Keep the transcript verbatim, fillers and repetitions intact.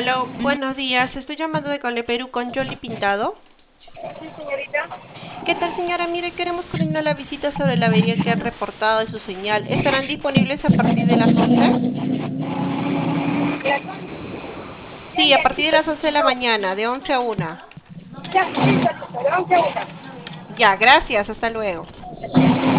Aló, buenos días. Estoy llamando de Cole Perú con Jolly Pintado. Sí, señorita. ¿Qué tal, señora? Mire, queremos coordinar la visita sobre la avería que han reportado de su señal. ¿Estarán disponibles a partir de las once? Ya, ya, Sí, a ya, partir de listo, las once listo. de la Yo, mañana, de once a una. ya, listo, listo. De once a una. Ya, gracias. Hasta luego.